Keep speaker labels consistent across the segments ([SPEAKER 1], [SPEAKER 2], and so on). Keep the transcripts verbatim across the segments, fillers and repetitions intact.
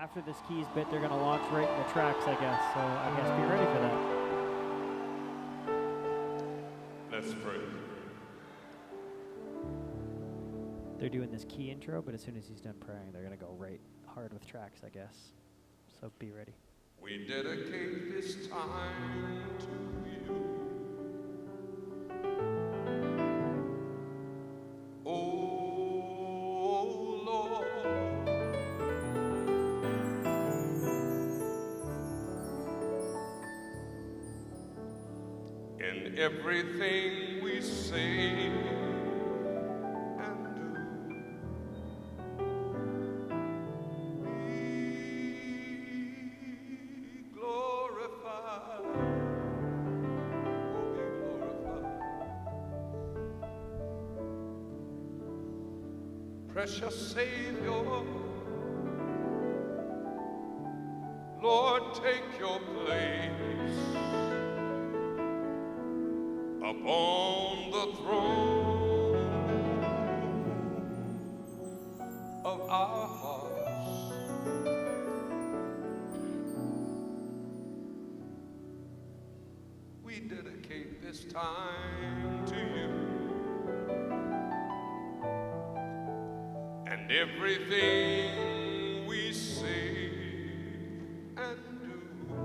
[SPEAKER 1] after this keys bit, they're going to launch right in the tracks, I guess. So I guess be ready for that.
[SPEAKER 2] Let's pray.
[SPEAKER 1] They're doing this key intro, but as soon as he's done praying, they're going to go right hard with tracks, I guess. So be ready.
[SPEAKER 2] We dedicate this time to you. Oh Lord, in everything we say and do, be glorified, oh, be glorified. Precious Savior, Lord, take your place upon the throne of our hearts. We dedicate this time to you, and everything we say and do,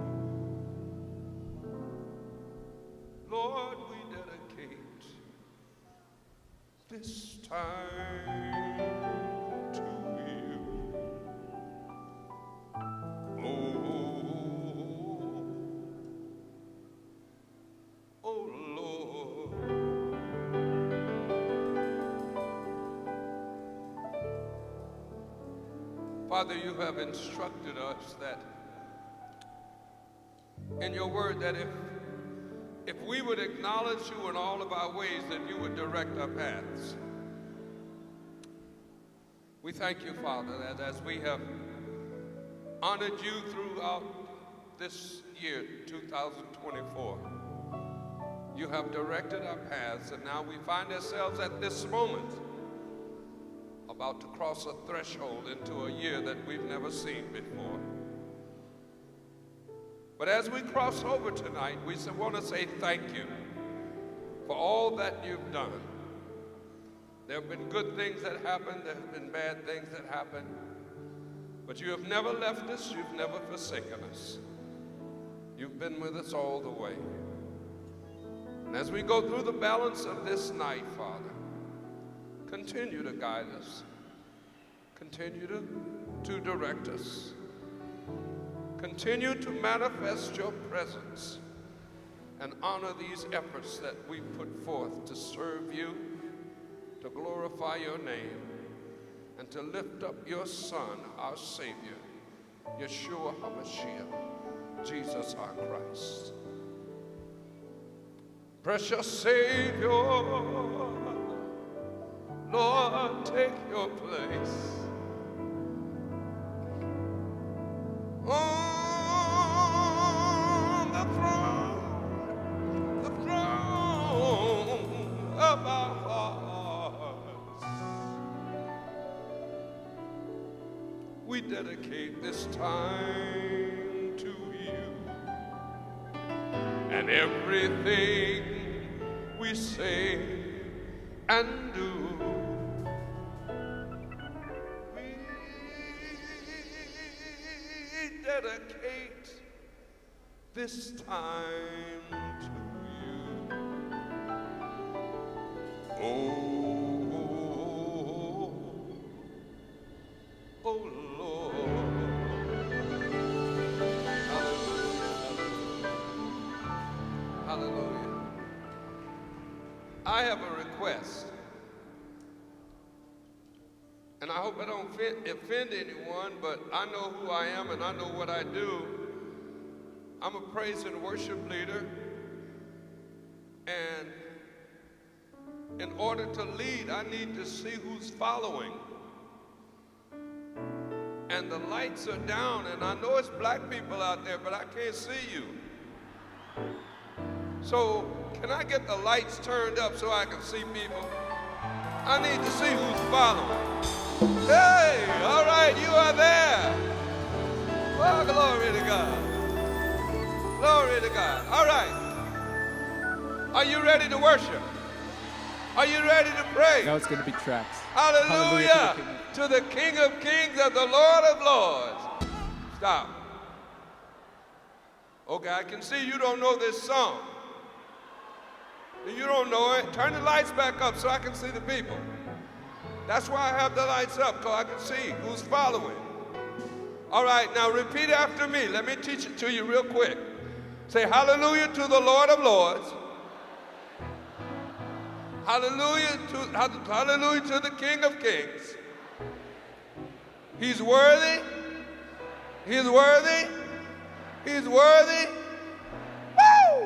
[SPEAKER 2] Lord, we dedicate this time to you. Oh, oh Lord, Father, you have instructed us that in your word that if if we would acknowledge you in all of our ways, that you would direct our paths. We thank you, Father, that as we have honored you throughout this year, two thousand twenty-four, you have directed our paths, and now we find ourselves at this moment about to cross a threshold into a year that we've never seen before. But as we cross over tonight, we want to say thank you for all that you've done. There have been good things that happened, there have been bad things that happened, but you have never left us, you've never forsaken us. You've been with us all the way. And as we go through the balance of this night, Father, continue to guide us, continue to, to direct us. Continue to manifest your presence and honor these efforts that we put forth to serve you, to glorify your name, and to lift up your Son, our Savior, Yeshua HaMashiach, Jesus our Christ. Precious Savior, Lord, take your place. On the throne, the throne of our hearts, we dedicate this time to you, and everything we say and do, dedicate this time to you. Oh, oh Lord. Hallelujah, hallelujah, hallelujah. I have a request. And I hope I don't offend anyone, but I know who I am and I know what I do. I'm a praise and worship leader. And in order to lead, I need to see who's following. And the lights are down, and I know it's black people out there, but I can't see you. So can I get the lights turned up so I can see people? I need to see who's following. Hey, all right, you are there. Oh, glory to God. Glory to God. All right. Are you ready to worship? Are you ready to pray?
[SPEAKER 3] Now it's going to be tracks.
[SPEAKER 2] Hallelujah,
[SPEAKER 3] Hallelujah
[SPEAKER 2] to the King of Kings and the Lord of Lords. Stop. Okay, I can see you don't know this song. If you don't know it, turn the lights back up so I can see the people. That's why I have the lights up, so I can see who's following. All right, now repeat after me. Let me teach it to you real quick. Say hallelujah to the Lord of Lords. Hallelujah to, hallelujah to the King of Kings. He's worthy. He's worthy. He's worthy. Woo!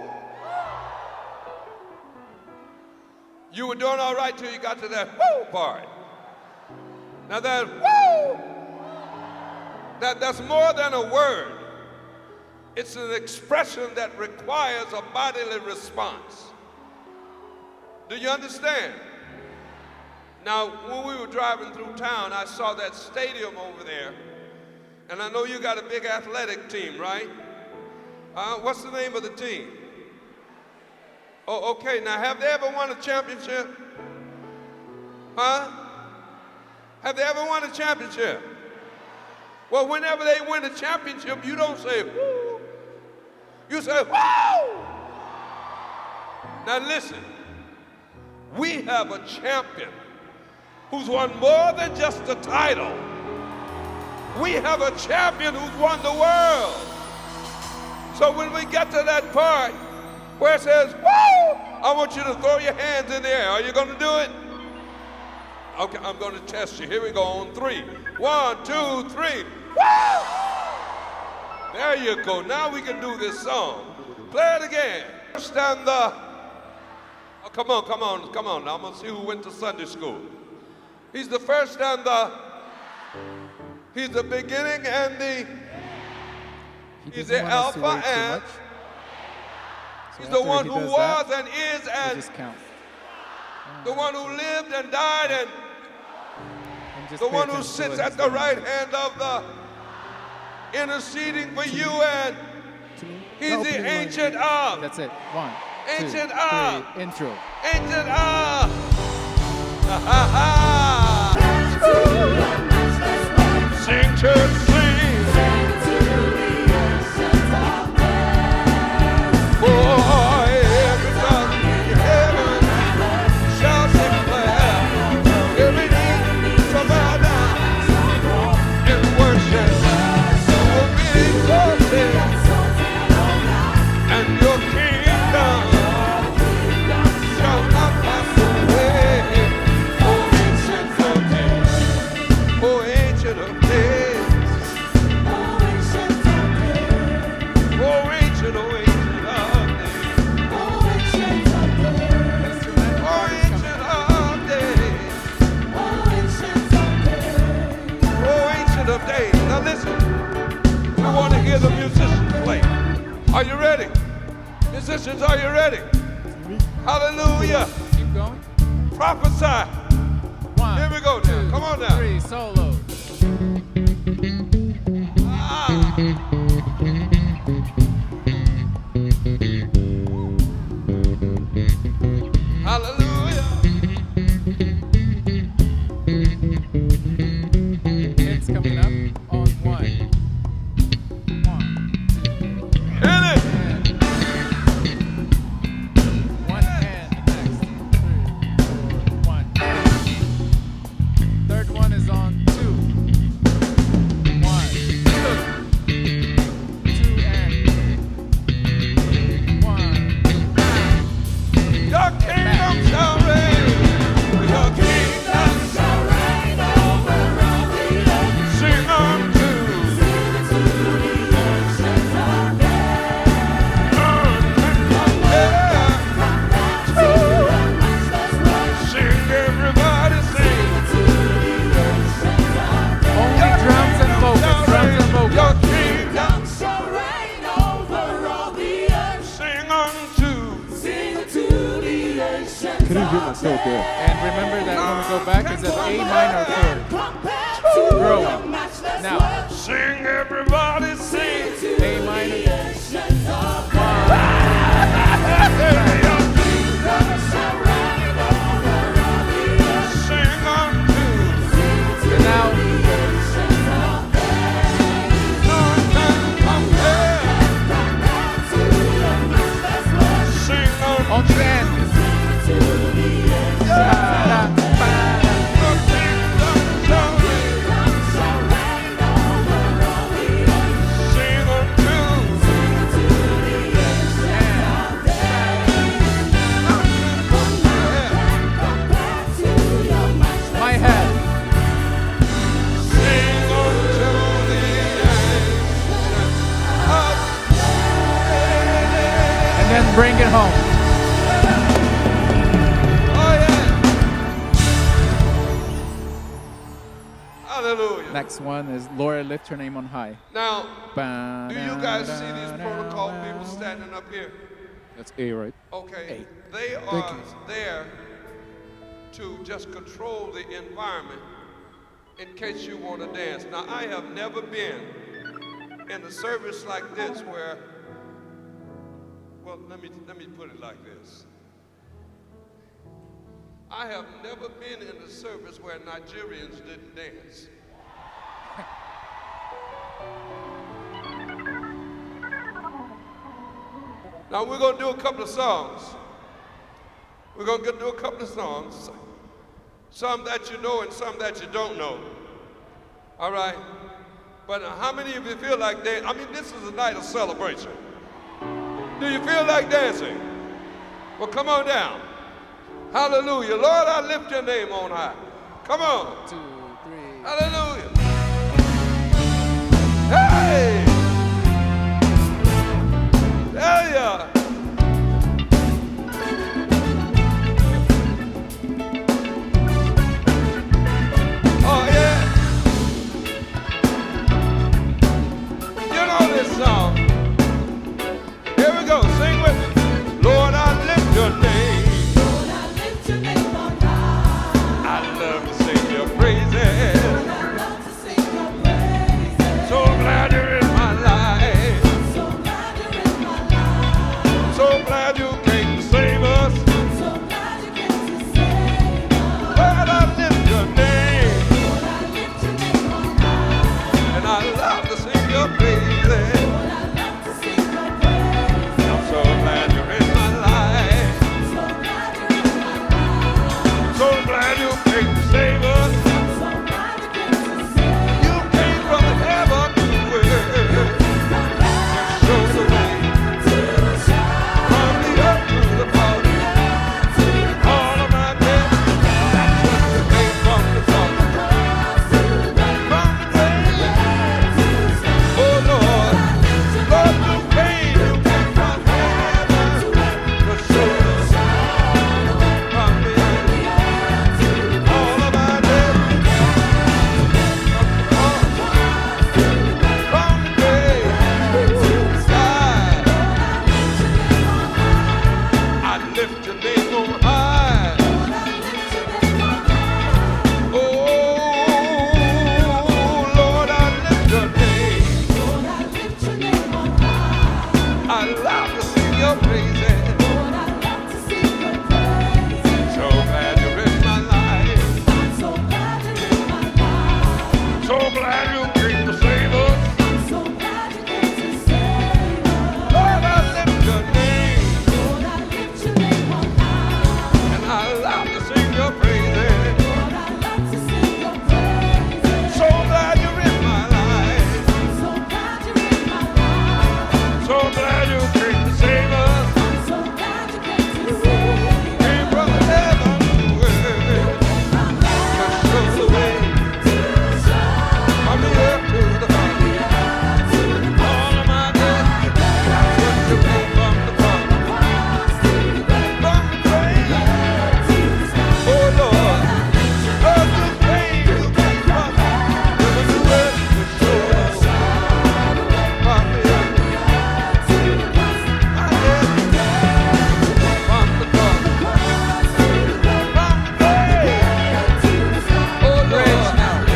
[SPEAKER 2] You were doing all right till you got to that woo part. Now that woo, that, that's more than a word. It's an expression that requires a bodily response. Do you understand? Now, when we were driving through town, I saw that stadium over there. And I know you got a big athletic team, right? Uh, what's the name of the team? Oh, okay. Now, have they ever won a championship? Huh? Have they ever won a championship? Well, whenever they win a championship, you don't say, woo. You say, woo! Now, listen. We have a champion who's won more than just a title. We have a champion who's won the world. So when we get to that part where it says, woo, I want you to throw your hands in the air. Are you going to do it? Okay, I'm going to test you. Here we go on three. One, two, three. Woo! There you go. Now we can do this song. Play it again. Stand the... Oh, come on, come on, come on. Now I'm going to see who went to Sunday school. He's the first and the... He's the beginning and the...
[SPEAKER 3] He
[SPEAKER 2] He's the
[SPEAKER 3] doesn't want us to
[SPEAKER 2] Alpha
[SPEAKER 3] wait too
[SPEAKER 2] and...
[SPEAKER 3] much. So
[SPEAKER 2] He's the
[SPEAKER 3] after
[SPEAKER 2] one
[SPEAKER 3] he
[SPEAKER 2] who
[SPEAKER 3] does
[SPEAKER 2] was
[SPEAKER 3] that,
[SPEAKER 2] and is
[SPEAKER 3] we
[SPEAKER 2] and
[SPEAKER 3] just count.
[SPEAKER 2] the one who lived and died and
[SPEAKER 3] And just
[SPEAKER 2] the
[SPEAKER 3] pay
[SPEAKER 2] one who
[SPEAKER 3] attention to
[SPEAKER 2] sits
[SPEAKER 3] what
[SPEAKER 2] at
[SPEAKER 3] he's
[SPEAKER 2] the
[SPEAKER 3] doing.
[SPEAKER 2] right hand of the interceding for you, and
[SPEAKER 3] To me,
[SPEAKER 2] he's
[SPEAKER 3] the
[SPEAKER 2] the
[SPEAKER 3] opening line.
[SPEAKER 2] ancient of,
[SPEAKER 3] That's it. One,
[SPEAKER 2] Ancient
[SPEAKER 3] two,
[SPEAKER 2] of.
[SPEAKER 3] three. Intro.
[SPEAKER 2] ancient of. Ha, ha, ha. Sing church, sing. For every tongue in heaven shall declare, every knee shall bow down in worship. Will be exalted, and your kingdom shall not pass away. O ancient of days, O ancient of days, O ancient, O ancient of days. Of days. Now listen, we want to hear the musicians play. Are you ready? Musicians, are you ready? Hallelujah.
[SPEAKER 3] Keep going.
[SPEAKER 2] Prophesy.
[SPEAKER 3] One,
[SPEAKER 2] Here we go now.
[SPEAKER 3] two,
[SPEAKER 2] Come on now.
[SPEAKER 3] three, solo.
[SPEAKER 2] Ah. Hallelujah.
[SPEAKER 3] It's coming up on one. One.
[SPEAKER 2] Hit it.
[SPEAKER 3] And one hand next. Three, four, one. Third one is on two. One, two. Two and one.
[SPEAKER 2] Your kingdom shall reign. Your kingdom shall reign over all the earth. Sing unto. Sing, everybody sing.
[SPEAKER 3] Only drums and vocals. Drums and vocals.
[SPEAKER 2] Your kingdom
[SPEAKER 4] Shall reign over all the earth.
[SPEAKER 2] sing unto.
[SPEAKER 4] Sing to the ancient of days.
[SPEAKER 3] And remember that when we go back, it's an A minor chord.
[SPEAKER 4] Compared to
[SPEAKER 3] Growing.
[SPEAKER 4] the matchless
[SPEAKER 3] Now.
[SPEAKER 4] worth.
[SPEAKER 2] Sing, everybody sing.
[SPEAKER 3] bring it home.
[SPEAKER 2] Oh, yeah. Hallelujah.
[SPEAKER 3] Next one is Lord, lift your name on high.
[SPEAKER 2] Now, do you guys see these protocol people standing up here?
[SPEAKER 3] That's A, right?
[SPEAKER 2] Okay.
[SPEAKER 3] A.
[SPEAKER 2] They
[SPEAKER 3] Thank
[SPEAKER 2] are
[SPEAKER 3] you.
[SPEAKER 2] there to just control the environment in case you want to dance. Now, I have never been in a service like this where, well, let me, let me put it like this. I have never been in a service where Nigerians didn't dance. Now we're going to do a couple of songs. We're going to do a couple of songs. Some that you know and some that you don't know. All right? But uh, how many of you feel like dancing? I mean, this is a night of celebration. Do you feel like dancing? Well, come on down. Hallelujah. Lord, I lift your name on high. Come on.
[SPEAKER 3] Two, three.
[SPEAKER 2] Hallelujah. Hey! There you are. Oh, yeah. You know this song. Here we go. Sing with me. Lord, I lift your name.
[SPEAKER 4] Lord, I lift your name on high.
[SPEAKER 2] I love to sing your praises.
[SPEAKER 4] Lord, I love to sing your praises.
[SPEAKER 2] So glad you're in my life.
[SPEAKER 4] So glad you're in my life.
[SPEAKER 2] So glad you came to save us.
[SPEAKER 4] So glad you came to save us.
[SPEAKER 2] Lord, I lift your name.
[SPEAKER 4] Lord, I lift your name on high.
[SPEAKER 2] And I love to sing your praises.
[SPEAKER 4] Lord, I love to sing your praises.
[SPEAKER 2] I'm so glad you're in my life.
[SPEAKER 4] So glad you're in my life.
[SPEAKER 2] So glad you came to save us.
[SPEAKER 4] So glad you came to save
[SPEAKER 2] You came from heaven to earth. Show the way
[SPEAKER 4] to shine.
[SPEAKER 2] from the earth to the party. All of my debt, that's what you came from the top. From the grave. Oh Lord, Lord, you came, you came from heaven to show us from the earth. All of my debt, from the grave to the sky. I lift your name on high. Oh, Lord, I lift your name. I love to sing your praises. So glad you're in my life. So glad you came to save us. Lord, I lift your name. And I love to sing your praises. So glad you're in my life. So glad you came to save us. Came from heaven to earth. Just show the way from the earth to the bottom. All of my debt, that's what you came from the bottom. From the grave. Oh Lord, Lord, you came, you came from heaven to earth to show us from the earth. My debt, from the bottom. From the grave. Oh Lord,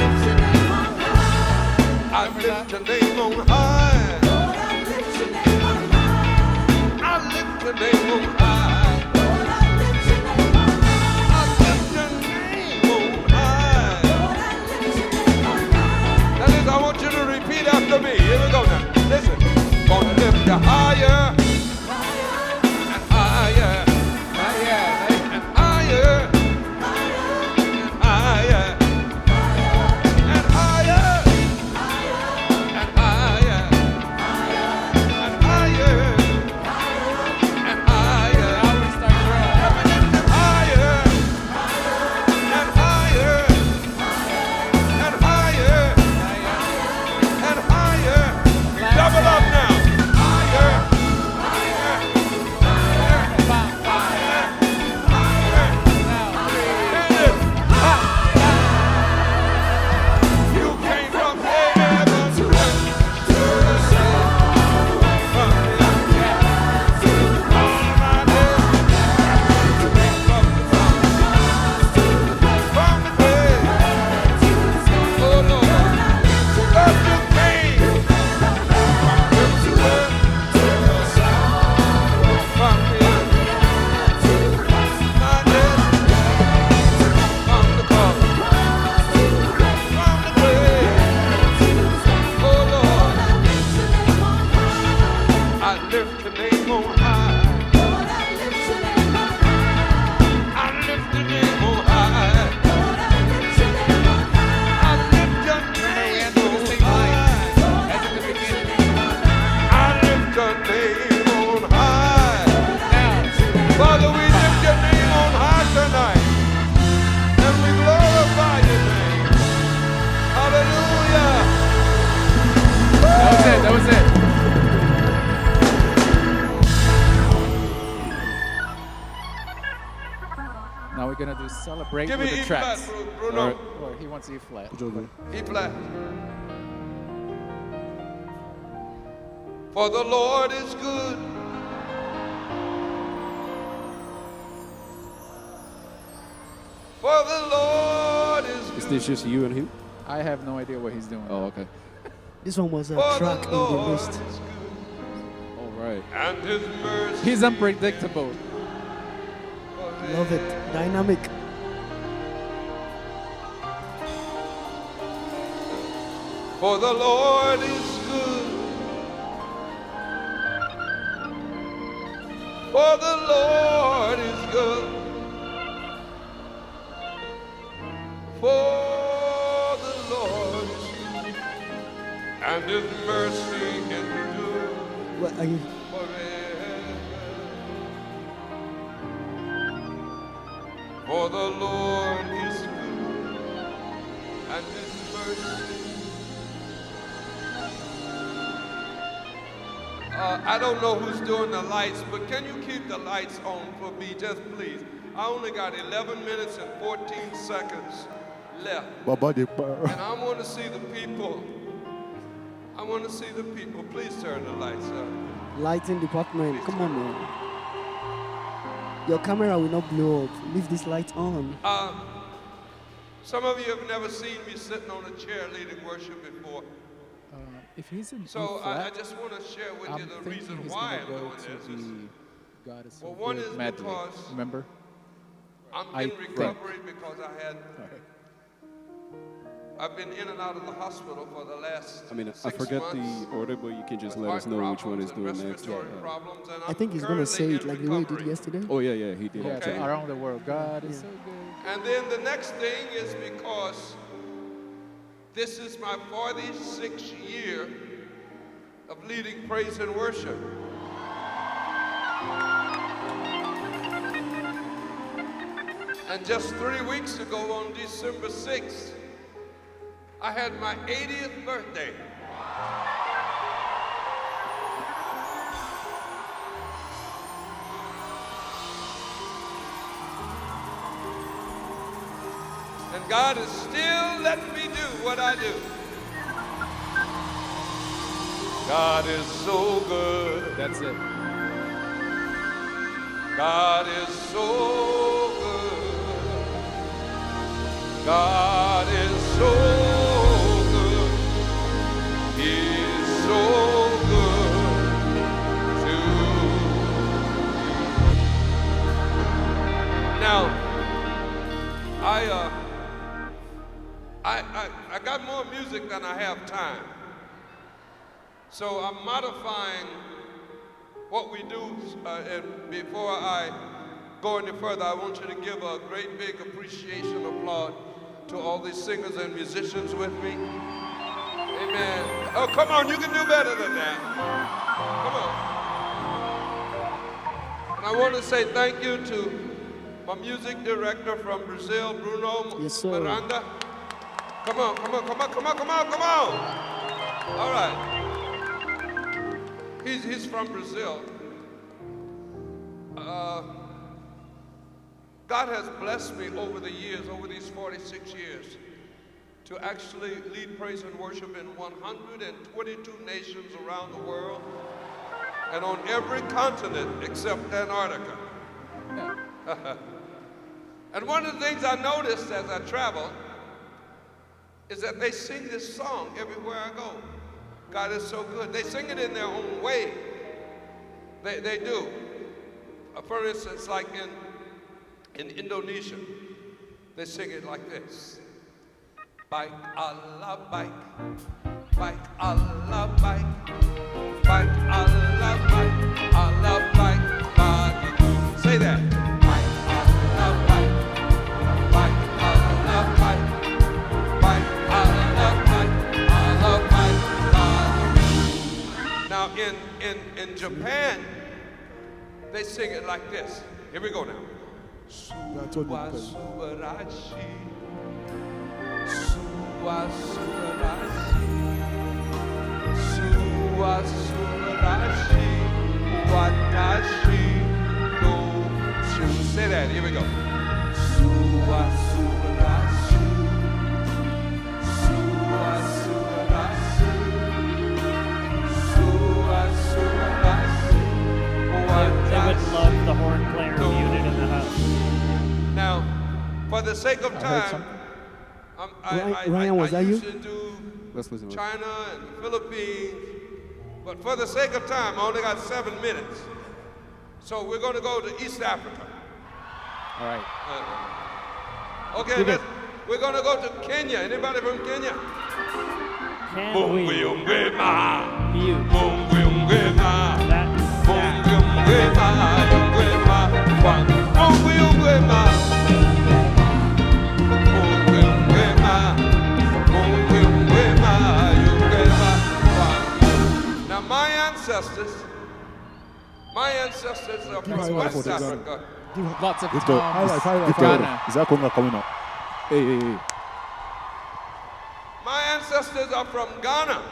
[SPEAKER 2] I lift your name on high. I lift your name on high. I lift your name on high. That is, I want you to repeat after me. Here we go now. Listen. Gonna lift you higher and higher and higher and higher and higher and higher and higher and higher.
[SPEAKER 3] to celebrate
[SPEAKER 2] Give me
[SPEAKER 3] with the
[SPEAKER 2] E flat,
[SPEAKER 3] tracks.
[SPEAKER 2] Bru- Bruno.
[SPEAKER 5] Alright.
[SPEAKER 3] Or he wants E flat.
[SPEAKER 2] E flat. For the Lord is good. For the Lord is
[SPEAKER 5] Is
[SPEAKER 2] good.
[SPEAKER 5] this just you and him?
[SPEAKER 3] I have no idea what he's doing.
[SPEAKER 5] Oh, okay.
[SPEAKER 6] This one was a
[SPEAKER 2] For
[SPEAKER 6] track
[SPEAKER 2] the
[SPEAKER 6] in the
[SPEAKER 2] Lord
[SPEAKER 6] list.
[SPEAKER 2] is good.
[SPEAKER 5] All right.
[SPEAKER 2] And his mercy.
[SPEAKER 3] He's unpredictable.
[SPEAKER 6] Love it. Dynamic.
[SPEAKER 2] For the Lord is good. For the Lord is good. For the Lord is good. And his mercy endures
[SPEAKER 6] What are you?
[SPEAKER 2] forever. For the Lord is good. And his mercy. Uh, I don't know who's doing the lights, but can you keep the lights on for me, just please? I only got eleven minutes and fourteen seconds left. And I want to see the people. I want to see the people. Please turn the lights up.
[SPEAKER 6] Lighting department. Come on, man. Your camera will not blow up. Leave this light on.
[SPEAKER 2] Uh, some of you have never seen me sitting on a chair leading worship before.
[SPEAKER 3] Uh, if he's in
[SPEAKER 2] So
[SPEAKER 3] E
[SPEAKER 2] I, I
[SPEAKER 3] flat,
[SPEAKER 2] just want to share with
[SPEAKER 3] I'm
[SPEAKER 2] you the
[SPEAKER 3] thinking
[SPEAKER 2] reason
[SPEAKER 3] he's
[SPEAKER 2] why I'm
[SPEAKER 3] gonna go
[SPEAKER 2] doing
[SPEAKER 3] to
[SPEAKER 2] this.
[SPEAKER 3] the
[SPEAKER 2] Is
[SPEAKER 3] God is so
[SPEAKER 2] Well, one
[SPEAKER 3] good
[SPEAKER 2] is
[SPEAKER 3] medley.
[SPEAKER 2] because-
[SPEAKER 3] Remember?
[SPEAKER 2] I'm
[SPEAKER 3] I
[SPEAKER 2] in
[SPEAKER 3] think.
[SPEAKER 2] recovery because I had, I've been in and out of the hospital for the last
[SPEAKER 5] I mean, I
[SPEAKER 2] six
[SPEAKER 5] forget
[SPEAKER 2] months
[SPEAKER 5] the order, but you can just
[SPEAKER 2] with
[SPEAKER 5] let us
[SPEAKER 2] heart
[SPEAKER 5] know which one
[SPEAKER 2] problems
[SPEAKER 5] is
[SPEAKER 2] and
[SPEAKER 5] doing next.
[SPEAKER 2] respiratory
[SPEAKER 5] Yeah.
[SPEAKER 2] problems, and
[SPEAKER 6] I
[SPEAKER 2] I'm
[SPEAKER 6] think he's gonna say
[SPEAKER 2] currently
[SPEAKER 6] it
[SPEAKER 2] in
[SPEAKER 6] like the way he did
[SPEAKER 2] recovery.
[SPEAKER 6] yesterday.
[SPEAKER 5] Oh yeah, yeah, he did.
[SPEAKER 3] Yeah,
[SPEAKER 2] Okay.
[SPEAKER 3] to around the world. God is
[SPEAKER 6] Yeah.
[SPEAKER 3] so good.
[SPEAKER 2] And then the next thing is because this is my forty-sixth year of leading praise and worship. And just three weeks ago on December sixth, I had my eightieth birthday. And God is still letting me do what I do. God is so good.
[SPEAKER 3] That's it.
[SPEAKER 2] God is so good. God is so good. He's so good to me. Now, I uh, I, I I got more music than I have time. So I'm modifying what we do, uh, and before I go any further, I want you to give a great big appreciation applaud to all these singers and musicians with me. Amen. Oh, come on, you can do better than that. Come on. And I want to say thank you to my music director from Brazil, Bruno
[SPEAKER 6] Yes, sir.
[SPEAKER 2] Miranda. Come on, come on, come on, come on, come on, come on. All right. He's, he's from Brazil. Uh, God has blessed me over the years, over these forty-six years, to actually lead praise and worship in one hundred twenty-two nations around the world and on every continent except Antarctica. And one of the things I noticed as I travel is that they sing this song everywhere I go. God is so good. They sing it in their own way. They, they do. Uh, for instance, like in, in Indonesia, they sing it like this. Baik Allah baik, baik Allah baik, baik Allah baik, Allah baik bagiku. Say that. Baik Allah baik, baik Allah baik, baik Allah baik, Allah baik bagiku. Now in, in, in Japan, they sing it like this. Here we go now. Suwa subarashi, suwa subarashi, suwa subarashi, watashi no shu. Say that. Here we go. Sua, sura, su. Sua, sura, su. Sua, sura, su.
[SPEAKER 1] They would love the horn player muted in the house.
[SPEAKER 2] Now, for the sake of
[SPEAKER 3] I heard
[SPEAKER 2] time,
[SPEAKER 3] something.
[SPEAKER 2] um, I,
[SPEAKER 6] Ryan-
[SPEAKER 2] I, I,
[SPEAKER 6] Ryan, was
[SPEAKER 2] I
[SPEAKER 6] that you?
[SPEAKER 2] usually do
[SPEAKER 5] Let's listen. to it.
[SPEAKER 2] China and the Philippines, but for the sake of time, I only got seven minutes. So we're going to go to East Africa.
[SPEAKER 3] All right.
[SPEAKER 2] Okay,
[SPEAKER 1] You're
[SPEAKER 2] let's,
[SPEAKER 1] good.
[SPEAKER 2] we're going to go to Kenya. Anybody from Kenya?
[SPEAKER 1] Can
[SPEAKER 2] Mungu
[SPEAKER 1] we
[SPEAKER 2] yungema,
[SPEAKER 1] mute
[SPEAKER 2] Mungu yungema,
[SPEAKER 1] that?
[SPEAKER 2] Mungu
[SPEAKER 1] that
[SPEAKER 2] yungema, yungema, Mungu yungema, Mungu yungema, Mungu yungema, yungema. Now my ancestors, my ancestors are from
[SPEAKER 6] Right,
[SPEAKER 2] West
[SPEAKER 6] right, right.
[SPEAKER 2] Africa.
[SPEAKER 3] Lots of
[SPEAKER 7] Victor,
[SPEAKER 3] toms.
[SPEAKER 6] highlight, highlight,
[SPEAKER 7] Victor,
[SPEAKER 3] Ghana.
[SPEAKER 7] is that Conga coming up?
[SPEAKER 5] Hey, hey, hey.
[SPEAKER 2] My ancestors are from Ghana.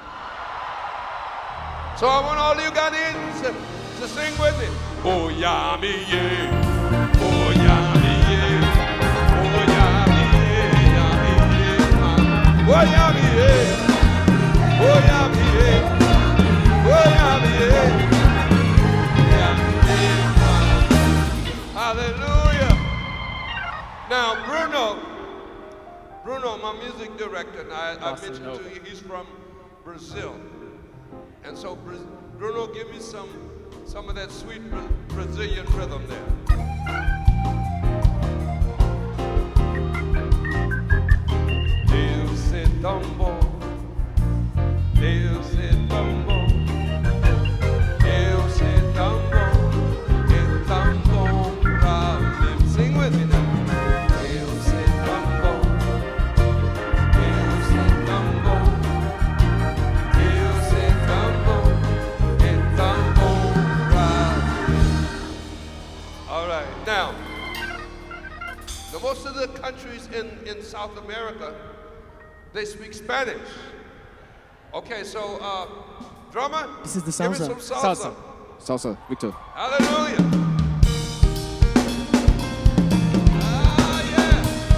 [SPEAKER 2] So I want all you Ghanaians to, to sing with me. Oh, yami, yeah. Oh, yami, yeah. Oh, yami, yeah. Yami, yeah. man. Oh, yami, yeah. Oh, yami, yeah. Oh, yami, yeah. Yami, yeah. man. Hallelujah. Now, Bruno. Bruno, my music director, and I, I
[SPEAKER 3] Bossa
[SPEAKER 2] mentioned
[SPEAKER 3] Nova.
[SPEAKER 2] to you, he's from Brazil. And so, Bra- Bruno, give me some, some of that sweet Bra- Brazilian rhythm there. Deus é tão bom, Deus é tão bom, Deus é tão bom, é tão bom pra mim. Sing with me now. Deus é tão bom. Deus é tão bom, Deus é tão bom, é tão bom pra mim. All right, now, the most of the countries in, in South America, they speak Spanish. Okay, so, uh, drummer,
[SPEAKER 6] This is the
[SPEAKER 2] give me
[SPEAKER 6] salsa.
[SPEAKER 2] some salsa.
[SPEAKER 3] Salsa.
[SPEAKER 5] Salsa, Victor.
[SPEAKER 2] Hallelujah. Ah, yeah.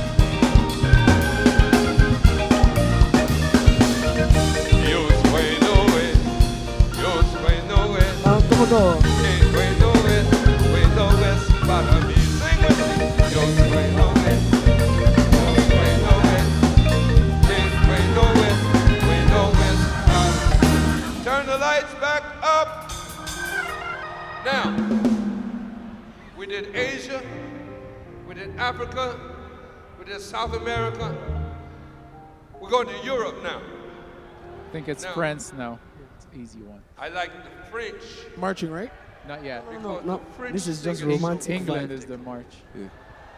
[SPEAKER 2] Dios bueno es, Dios bueno es,
[SPEAKER 6] Ah, ¿Cómo todo?
[SPEAKER 2] qué bueno es, bueno es para mí. Sing with me. Dios bueno es, Dios bueno es, qué bueno es, bueno es para mí. Turn the lights back up. Now, we did Asia, we did Africa, we did South America. We're going to Europe now.
[SPEAKER 3] I think it's
[SPEAKER 2] No.
[SPEAKER 3] France now. It's an easy one.
[SPEAKER 2] I like the French.
[SPEAKER 6] Marching, right?
[SPEAKER 3] Not yet.
[SPEAKER 6] No,
[SPEAKER 2] because
[SPEAKER 6] no.
[SPEAKER 2] the French
[SPEAKER 6] This is just
[SPEAKER 2] singing so
[SPEAKER 6] romantic
[SPEAKER 3] England
[SPEAKER 6] vibe.
[SPEAKER 3] is the march.
[SPEAKER 5] Yeah.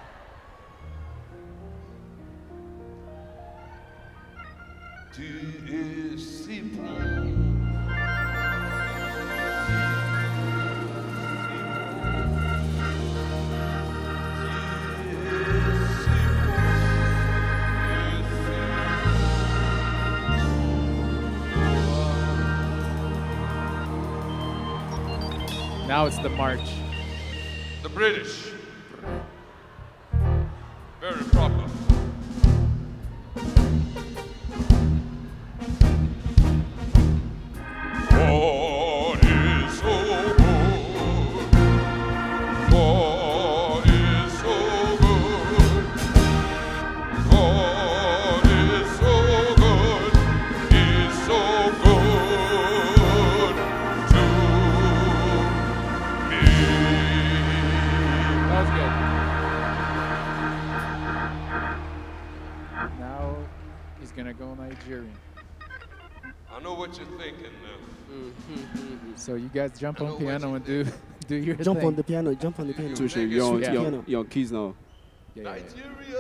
[SPEAKER 2] Tu es si bon.
[SPEAKER 3] Now it's the march.
[SPEAKER 2] The British. Very proper. God is so good. God is so good. God is so good. He's so good to me.
[SPEAKER 3] That was good. Now he's gonna go Nigerian.
[SPEAKER 2] I know what you're thinking now.
[SPEAKER 3] So you guys jump
[SPEAKER 2] I know
[SPEAKER 3] on
[SPEAKER 2] what
[SPEAKER 3] piano
[SPEAKER 2] you
[SPEAKER 3] and do do your
[SPEAKER 6] Jump
[SPEAKER 3] thing.
[SPEAKER 6] on the piano, jump on the piano.
[SPEAKER 5] Touche,
[SPEAKER 2] Make it
[SPEAKER 5] you're on,
[SPEAKER 2] sweet.
[SPEAKER 5] you're,
[SPEAKER 6] Piano.
[SPEAKER 5] on, you're on keys now.
[SPEAKER 3] Yeah, yeah, yeah.
[SPEAKER 2] Nigeria.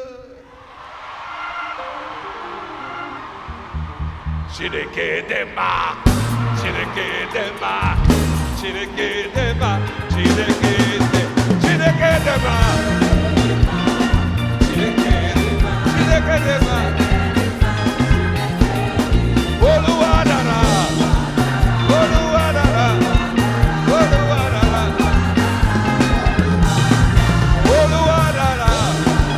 [SPEAKER 2] Chidekidema, chidekidema, chidekidema, chidekide, chidekidema, chidekidema, chidekidema. Oluwadara, Oluwadara, Oluwadara, Oluwadara,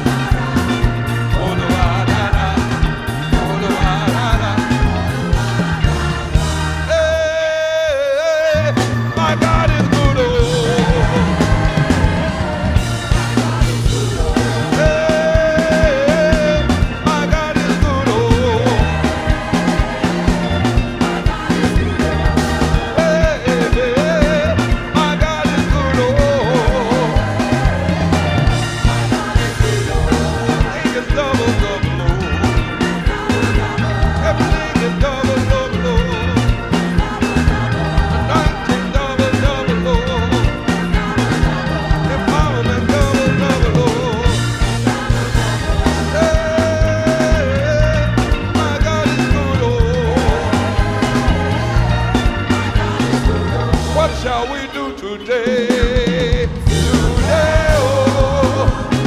[SPEAKER 2] shall we do today? Today, oh,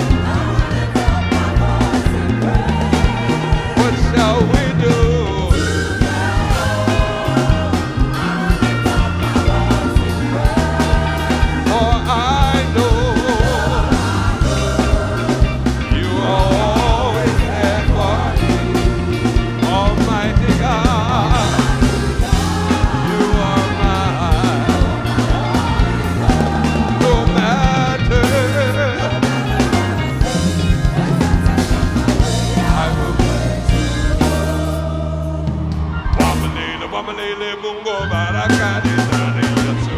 [SPEAKER 2] what shall we do? For I know you are always there for me, Almighty God. You are mine, no matter. I will bless you. Wamalele, wamalele, mungo barakadi dali yesu.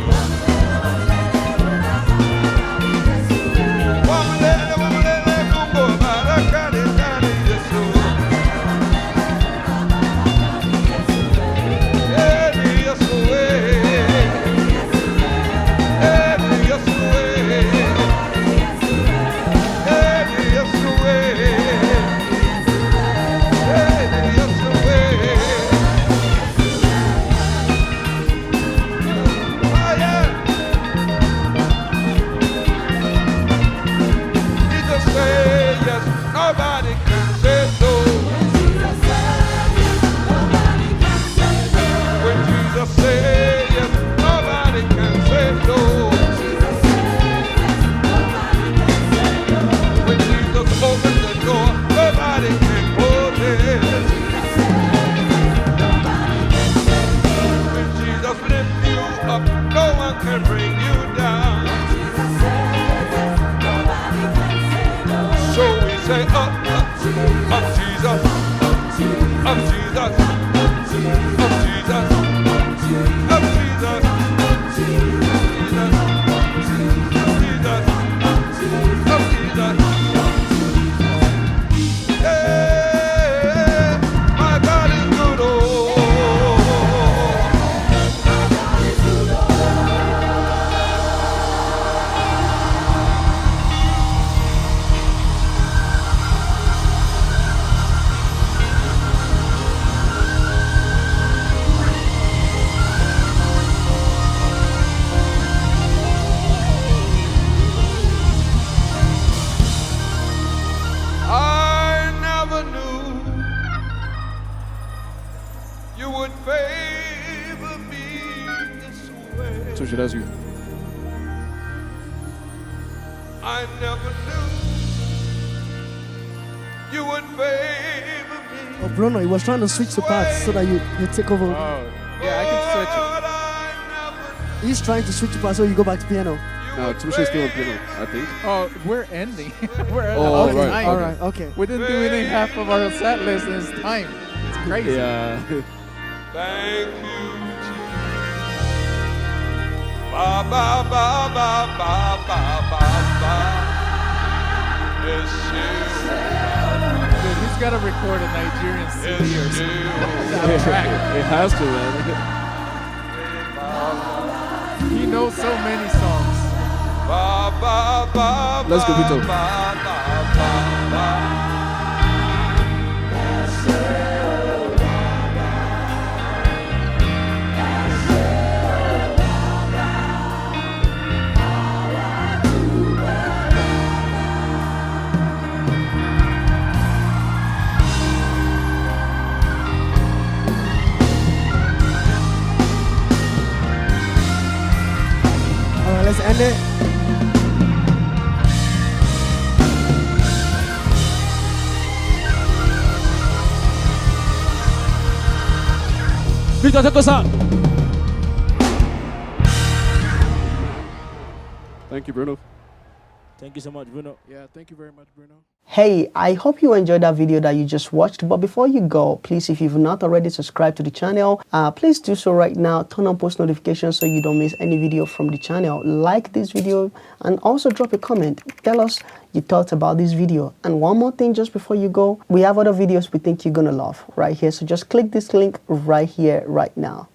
[SPEAKER 2] Wamalele, wamalele, mungo barakadi dali yesu. Eli yesu, Eli yesu, Eli yesu, Eli yesu. Oh yeah. Jesus said yes, nobody can say no. When Jesus said yes, nobody can say no. When Jesus opened the door, nobody can close it. When Jesus lifts you up, no one can bring you down. So we say up, up, up Jesus, up Jesus, up Jesus, up Jesus, up Jesus, up Jesus. Yeah, my God is good, oh. I never knew you would favor me this way.
[SPEAKER 5] So she does you.
[SPEAKER 2] I never knew you would favor me.
[SPEAKER 6] Oh, Bruno, he was trying to switch the parts so that you, you take over.
[SPEAKER 3] Oh, yeah, I can switch it.
[SPEAKER 2] But I never
[SPEAKER 6] He's trying to switch the parts so you go back to piano.
[SPEAKER 2] knew you
[SPEAKER 5] No,
[SPEAKER 2] would
[SPEAKER 5] Tusha's still on
[SPEAKER 2] favor
[SPEAKER 5] piano, I think.
[SPEAKER 3] Oh, we're ending. we're at
[SPEAKER 5] Oh,
[SPEAKER 3] the
[SPEAKER 5] right,
[SPEAKER 3] time.
[SPEAKER 6] All right, okay.
[SPEAKER 3] We didn't do any half of our set list and it's time. It's crazy.
[SPEAKER 5] Yeah.
[SPEAKER 2] Thank you, Jesus. Ba ba ba ba ba ba ba ba. It's you.
[SPEAKER 3] Dude, he's got to record a Nigerian C D or
[SPEAKER 2] It's
[SPEAKER 3] something.
[SPEAKER 2] you.
[SPEAKER 3] That track.
[SPEAKER 5] It has to, man.
[SPEAKER 3] He knows so many songs.
[SPEAKER 2] Ba ba ba.
[SPEAKER 5] Let's go, Vito.
[SPEAKER 2] Ba ba ba ba.
[SPEAKER 6] All right, let's end it.
[SPEAKER 5] Victor, take us out. Thank you, Bruno.
[SPEAKER 7] Thank you so much, Bruno.
[SPEAKER 3] Yeah, thank you very much, Bruno.
[SPEAKER 6] Hey, I hope you enjoyed that video that you just watched. But before you go, please, if you've not already subscribed to the channel, uh, please do so right now. Turn on post notifications so you don't miss any video from the channel. Like this video and also drop a comment. Tell us your thoughts about this video. And one more thing just before you go, we have other videos we think you're gonna love right here. So just click this link right here, right now.